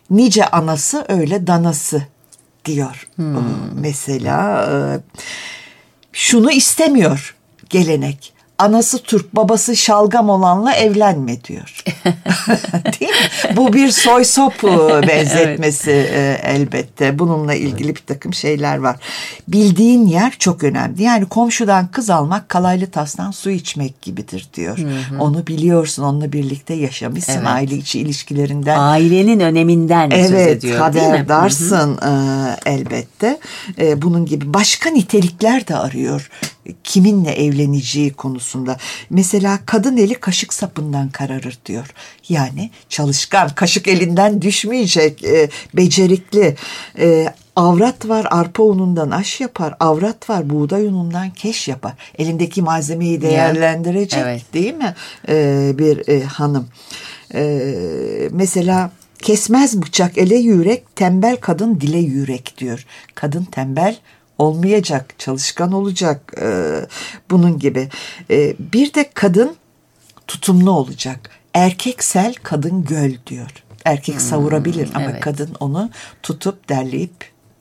nice anası öyle danası diyor. Hmm. Mesela e, şunu istemiyor gelenek. Anası Türk, babası şalgam olanla evlenme diyor. Değil mi? Bu bir soy sop benzetmesi evet. elbette. Bununla ilgili bir takım şeyler var. Bildiğin yer çok önemli. Yani komşudan kız almak kalaylı tastan su içmek gibidir diyor. Hı hı. Onu biliyorsun, onunla birlikte yaşamışsın. Evet. Aile içi ilişkilerinden. Ailenin öneminden evet, söz ediyor. Evet, haberdarsın e, elbette. E, bunun gibi başka nitelikler de arıyor. Kiminle evleneceği konusunda. Mesela kadın eli kaşık sapından kararır diyor. Yani çalışkan, kaşık elinden düşmeyecek, e, becerikli. E, avrat var arpa unundan aş yapar. Avrat var buğday unundan keş yapar. Elindeki malzemeyi değerlendirecek evet. değil mi e, bir e, hanım? E, mesela kesmez bıçak ele yürek, tembel kadın dile yürek diyor. Kadın tembel olmayacak, çalışkan olacak, e, bunun gibi. E, bir de kadın tutumlu olacak. Erkek sel, kadın göl diyor. Erkek hmm, savurabilir ama evet. kadın onu tutup derleyip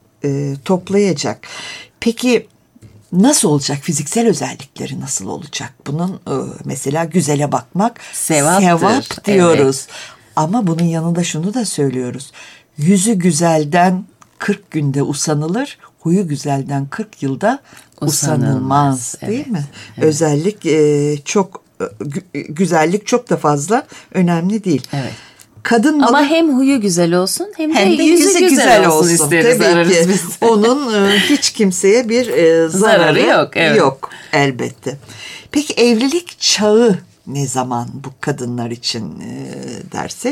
e, toplayacak. Peki nasıl olacak? Fiziksel özellikleri nasıl olacak? Bunun e, mesela güzele bakmak sevaptır. Sevap diyoruz. Evet. Ama bunun yanında şunu da söylüyoruz. Yüzü güzelden kırk günde usanılır, huyu güzelden kırk yılda usanılmaz, usanılmaz değil evet, mi? Evet. Özellik e, çok güzellik çok da fazla önemli değil. Evet. Kadın ama malı, hem huyu güzel olsun hem, hem de, de yüzü, yüzü güzel, güzel olsun, olsun isteriz. Tabii ki. Biz. Onun e, hiç kimseye bir e, zararı, zararı yok, evet. yok elbette. Peki evlilik çağı ne zaman bu kadınlar için e, dersek?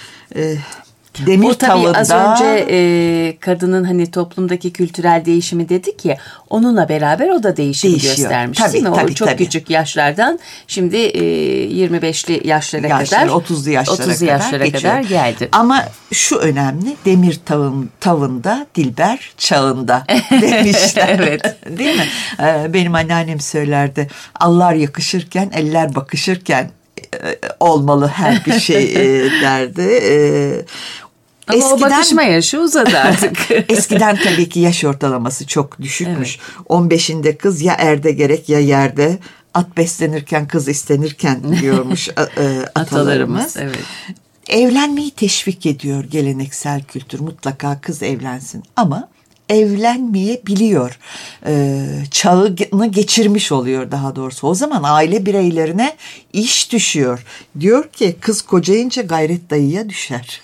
E, Demir o tabii tavında, az önce e, kadının hani toplumdaki kültürel değişimi dedik ya, onunla beraber o da değişimi değişiyor. Göstermiş tabii, değil mi? Tabii, o çok tabii. küçük yaşlardan şimdi e, yirmi beşli yaşlara Yaşlar, kadar otuzlu yaşlara, otuzlu yaşlara kadar, kadar geldi. Ama şu önemli, demir tavın, tavında dilber çağında demişler. Evet. Değil mi? Ee, benim anneannem söylerdi, allar yakışırken eller bakışırken olmalı her bir şey derdi. Ama eskiden, o bakışma yaşı uzadı artık. Eskiden tabii ki yaş ortalaması çok düşükmüş. Evet. on beşinde kız ya erde gerek ya yerde. At beslenirken kız istenirken diyormuş atalarımız. atalarımız. Evet. Evlenmeyi teşvik ediyor geleneksel kültür. Mutlaka kız evlensin ama evlenmeyebiliyor. Ee, çağını geçirmiş oluyor daha doğrusu. O zaman aile bireylerine iş düşüyor. Diyor ki kız kocayınca gayret dayıya düşer.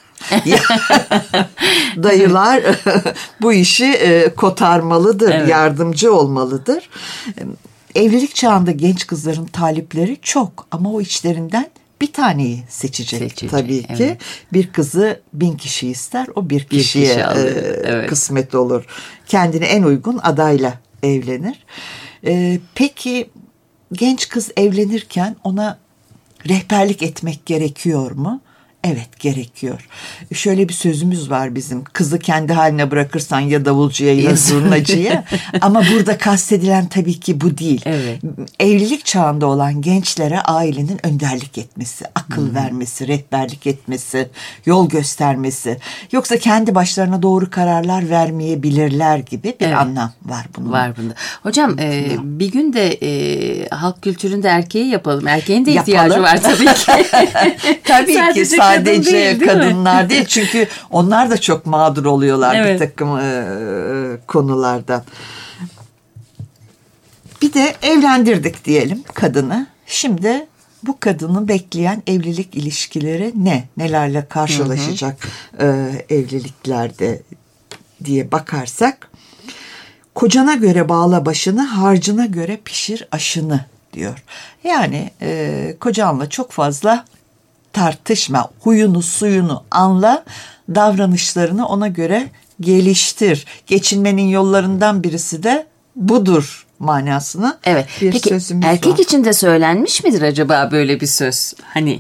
Dayılar bu işi e, kotarmalıdır, evet. yardımcı olmalıdır. Evlilik çağında genç kızların talipleri çok ama o içlerinden bir taneyi seçecek, seçecek tabii ki. Evet. Bir kızı bin kişi ister, o bir kişiye bir kişi e, evet. kısmet olur. Kendine en uygun adayla evlenir. E, peki genç kız evlenirken ona rehberlik etmek gerekiyor mu? Evet, gerekiyor. Şöyle bir sözümüz var bizim. Kızı kendi haline bırakırsan ya davulcuya ya zurnacıya. Ama burada kastedilen tabii ki bu değil. Evet. Evlilik çağında olan gençlere ailenin önderlik etmesi, akıl hmm. vermesi, rehberlik etmesi, yol göstermesi. Yoksa kendi başlarına doğru kararlar vermeyebilirler gibi bir evet. anlam var bunun. Var bunda. Hocam e, bir gün de e, halk kültüründe erkeği yapalım. Erkeğin de ihtiyacı yapalım. Var tabii ki. Tabii ki. Sadece Kadın değil, değil kadınlar mi? Değil. Çünkü onlar da çok mağdur oluyorlar evet. bir takım e, konulardan. Bir de evlendirdik diyelim kadını. Şimdi bu kadını bekleyen evlilik ilişkileri ne? Nelerle karşılaşacak hı hı. E, evliliklerde diye bakarsak. Kocana göre bağla başını, harcına göre pişir aşını diyor. Yani e, kocanla çok fazla tartışma, huyunu suyunu anla, davranışlarını ona göre geliştir. Geçinmenin yollarından birisi de budur manasına. Evet. Bir peki erkek var. için de söylenmiş midir acaba böyle bir söz? Hani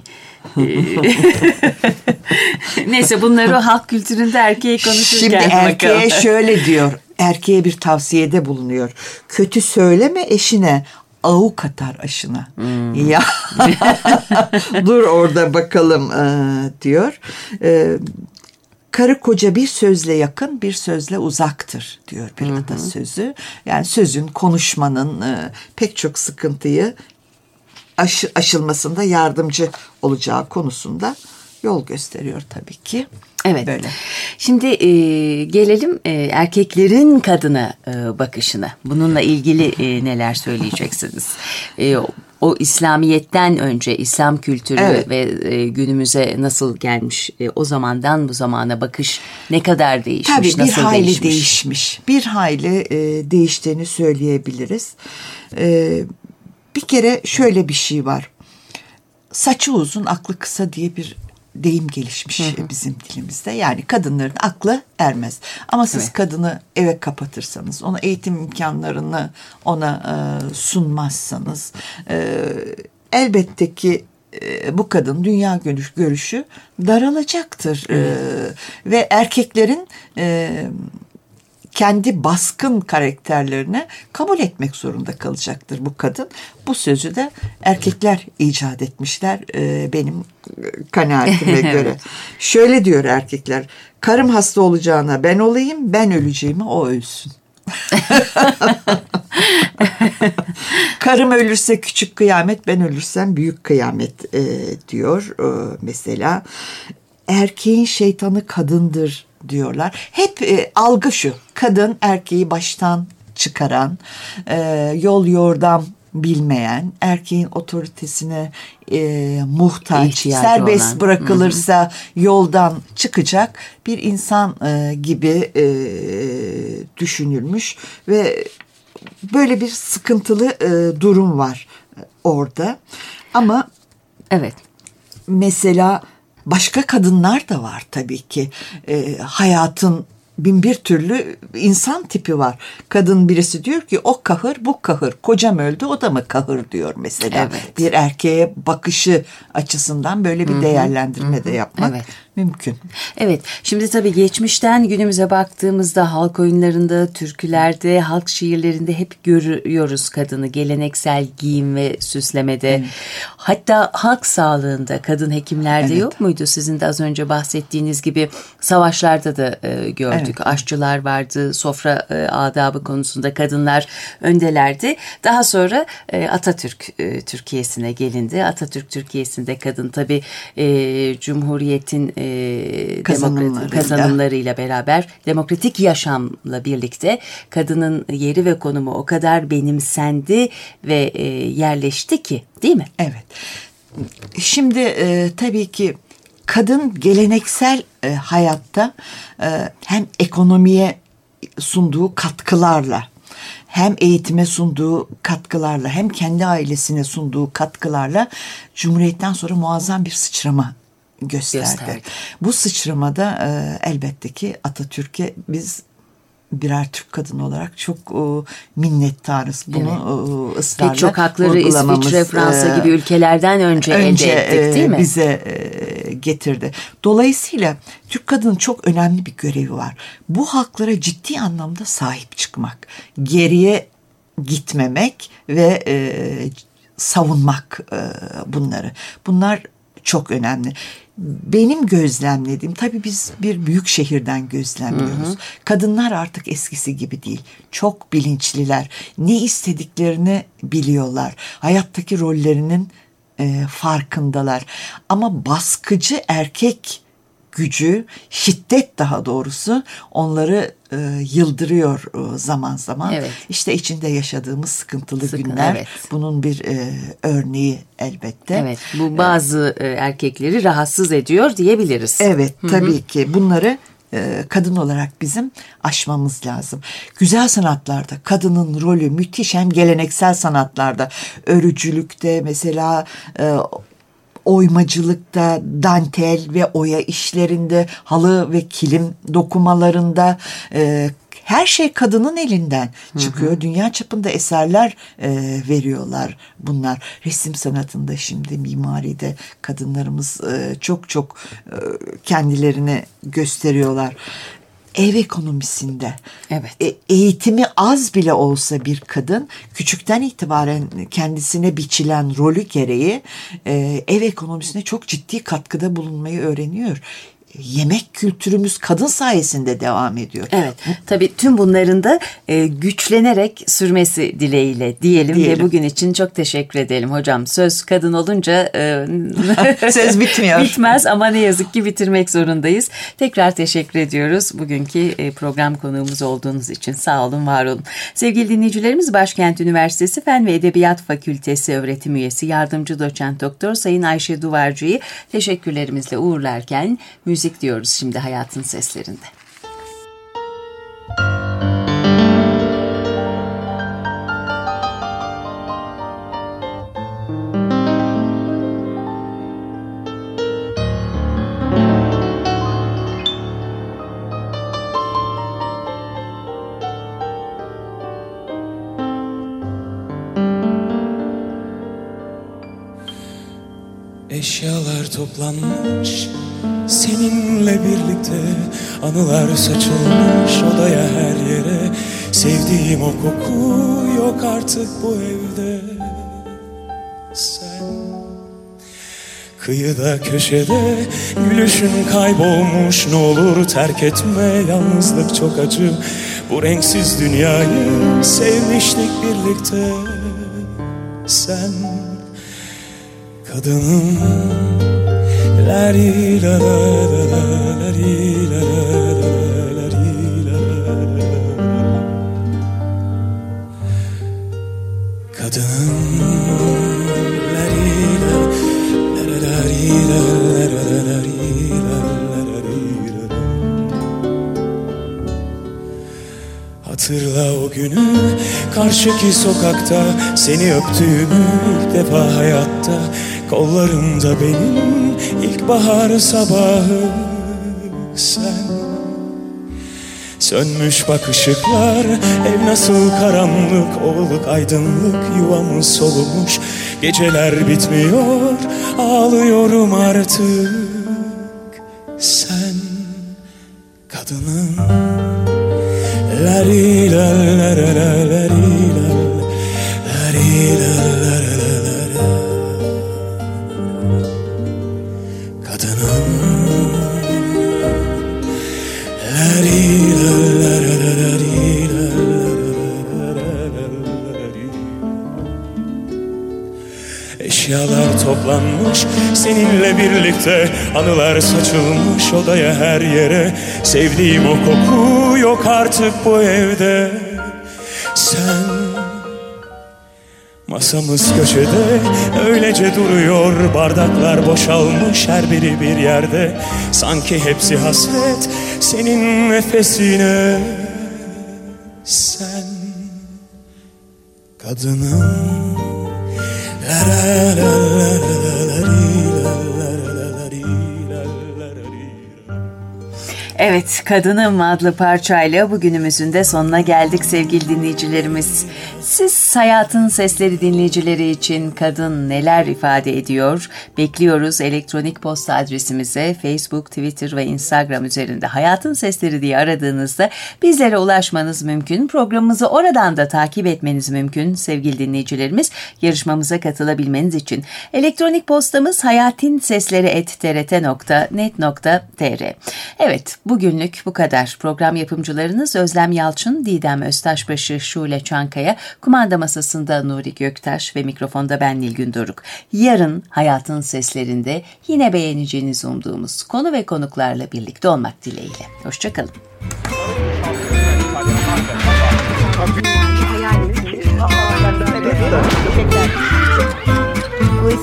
neyse bunları o halk kültüründe erkeğe konuşurken şimdi erkeğe bakalım. Şöyle diyor. Erkeğe bir tavsiyede bulunuyor. Kötü söyleme eşine. Avu katar aşına. Hmm. Ya dur orada bakalım e, diyor. E, karı koca bir sözle yakın, bir sözle uzaktır diyor bir atasözü. Yani sözün, konuşmanın e, pek çok sıkıntıyı aş, aşılmasında yardımcı olacağı konusunda yol gösteriyor tabii ki. Evet. Böyle. Şimdi e, gelelim e, erkeklerin kadına e, bakışına. Bununla ilgili e, neler söyleyeceksiniz? E, o, o İslamiyet'ten önce İslam kültürü Evet. ve e, günümüze nasıl gelmiş? E, o zamandan bu zamana bakış ne kadar değişmiş? Tabii bir nasıl hayli değişmiş? değişmiş. Bir hayli e, değiştiğini söyleyebiliriz. E, bir kere şöyle bir şey var. Saçı uzun, aklı kısa diye bir deyim gelişmiş hı hı. bizim dilimizde. Yani kadınların aklı ermez. Ama siz evet. kadını eve kapatırsanız, ona eğitim imkanlarını ona e, sunmazsanız e, elbette ki e, bu kadın dünya görüş, görüşü daralacaktır. Evet. E, ve erkeklerin e, kendi baskın karakterlerini kabul etmek zorunda kalacaktır bu kadın. Bu sözü de erkekler icat etmişler e, benim kanaatime göre. Evet. Şöyle diyor erkekler: karım hasta olacağına ben olayım, ben öleceğime o ölsün. Karım ölürse küçük kıyamet, ben ölürsem büyük kıyamet e, diyor e, mesela. Erkeğin şeytanı kadındır diyorlar. Hep e, algı şu: kadın erkeği baştan çıkaran, e, yol yordam bilmeyen, erkeğin otoritesine e, muhtaç, İhtiyacı serbest olan. Bırakılırsa Hı-hı. yoldan çıkacak bir insan e, gibi e, düşünülmüş ve böyle bir sıkıntılı e, durum var orada. Ama evet, mesela başka kadınlar da var tabii ki. E, hayatın bin bir türlü insan tipi var. Kadın birisi diyor ki o kahır, bu kahır. Kocam öldü, o da mı kahır diyor mesela. Evet. Bir erkeğe bakışı açısından böyle bir Hı-hı. değerlendirme Hı-hı. de yapmak evet. mümkün. Evet. Şimdi tabii geçmişten günümüze baktığımızda halk oyunlarında, türkülerde, halk şiirlerinde hep görüyoruz kadını geleneksel giyim ve süslemede. Evet. Hatta halk sağlığında, kadın hekimlerde evet. yok muydu? Sizin de az önce bahsettiğiniz gibi savaşlarda da e, gördük. Evet. Aşçılar vardı, sofra e, adabı konusunda kadınlar öndelerdi. Daha sonra e, Atatürk e, Türkiye'sine gelindi. Atatürk Türkiye'sinde kadın tabii e, Cumhuriyet'in e, kazanımlarıyla. kazanımlarıyla beraber demokratik yaşamla birlikte kadının yeri ve konumu o kadar benimsendi ve e, yerleşti ki, değil mi? Evet. Şimdi e, tabii ki kadın geleneksel e, hayatta e, hem ekonomiye sunduğu katkılarla, hem eğitime sunduğu katkılarla, hem kendi ailesine sunduğu katkılarla Cumhuriyet'ten sonra muazzam bir sıçrama gösterdi. gösterdi. Bu sıçramada e, elbette ki Atatürk'e biz birer Türk kadını olarak çok e, minnettarız. Bunu evet. e, ısrarla Pek çok hakları İsviçre, Fransa e, gibi ülkelerden önce, önce elde ettik, değil mi? Bize e, getirdi. Dolayısıyla Türk kadının çok önemli bir görevi var. Bu haklara ciddi anlamda sahip çıkmak, geriye gitmemek ve e, savunmak e, bunları. Bunlar çok önemli. Benim gözlemlediğim, tabii biz bir büyük şehirden gözlemliyoruz. Hı hı. Kadınlar artık eskisi gibi değil. Çok bilinçliler. Ne istediklerini biliyorlar. Hayattaki rollerinin e, farkındalar. Ama baskıcı erkek gücü, şiddet daha doğrusu onları e, yıldırıyor e, zaman zaman. Evet. İşte içinde yaşadığımız sıkıntılı Sıkın, günler evet. bunun bir e, örneği elbette. Evet, bu bazı e, erkekleri rahatsız ediyor diyebiliriz. Evet, tabii Hı-hı. ki bunları e, kadın olarak bizim aşmamız lazım. Güzel sanatlarda kadının rolü müthiş, hem geleneksel sanatlarda, örücülükte mesela e, oymacılıkta, dantel ve oya işlerinde, halı ve kilim dokumalarında e, her şey kadının elinden çıkıyor. Hı hı. Dünya çapında eserler e, veriyorlar bunlar. Resim sanatında, şimdi mimaride kadınlarımız e, çok çok e, kendilerini gösteriyorlar. Ev ekonomisinde evet. e, eğitimi az bile olsa bir kadın küçükten itibaren kendisine biçilen rolü gereği e, ev ekonomisine çok ciddi katkıda bulunmayı öğreniyor. yemek kültürümüz kadın sayesinde devam ediyor. Evet, tabii tüm bunların da e, güçlenerek sürmesi dileğiyle diyelim, diyelim ve bugün için çok teşekkür edelim hocam. Söz kadın olunca e, söz bitmiyor. Bitmez ama ne yazık ki bitirmek zorundayız. Tekrar teşekkür ediyoruz bugünkü e, program konuğumuz olduğunuz için. Sağ olun, var olun. Sevgili dinleyicilerimiz, Başkent Üniversitesi Fen ve Edebiyat Fakültesi öğretim üyesi yardımcı doçent doktor Sayın Ayşe Duvarcı'yı teşekkürlerimizle uğurlarken müzik diyoruz şimdi Hayatın Seslerinde. Eşyalar toplanmış seninle birlikte, anılar saçılmış odaya her yere. Sevdiğim o koku yok artık bu evde. Sen kıyıda köşede, gülüşün kaybolmuş. Ne olur terk etme, yalnızlık çok acı. Bu renksiz dünyayı sevmiştik birlikte. Sen kadınım, la ri la la la la ri la la la ri la la. Kadınım, la ri la la la ri la la la ri la la ri la. Hatırla o günü, karşıki sokakta seni öptüğümü ilk defa hayatta. Kollarımda benim ilkbahar sabahı sen. Sönmüş bak ışıklar, ev nasıl karanlık, oğluk aydınlık, yuvamız solumuş. Geceler bitmiyor, ağlıyorum artık. Sen kadınım, la ri la la la la la ri la la ri la la la la. Kadınım, la ri la la la la ri la la la ri. Eşyalar toplanmış seninle birlikte, anılar saçılmış odaya her yere. Sevdiğim o koku yok artık bu evde. Sen masamız köşede öylece duruyor, bardaklar boşalmış her biri bir yerde. Sanki hepsi hasret senin nefesine. Sen kadınım, la la la la la la la la la la. Evet, Kadınım adlı parçayla bugünümüzün de sonuna geldik sevgili dinleyicilerimiz. Siz Hayatın Sesleri dinleyicileri için kadın neler ifade ediyor? Bekliyoruz elektronik posta adresimize. Facebook, Twitter ve Instagram üzerinde Hayatın Sesleri diye aradığınızda bizlere ulaşmanız mümkün. Programımızı oradan da takip etmeniz mümkün sevgili dinleyicilerimiz. Yarışmamıza katılabilmeniz için elektronik postamız hayatinsesleri et t r t nokta net nokta t r. Evet, bugünlük bu kadar. Program yapımcılarınız Özlem Yalçın, Didem Öztaşbaşı, Şule Çankaya, kumanda masasında Nuri Göktaş ve mikrofonda ben Nilgün Doruk. Yarın Hayatın Seslerinde yine beğeneceğiniz umduğumuz konu ve konuklarla birlikte olmak dileğiyle. Hoşçakalın.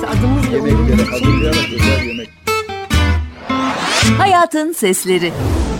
Hayatın Sesleri.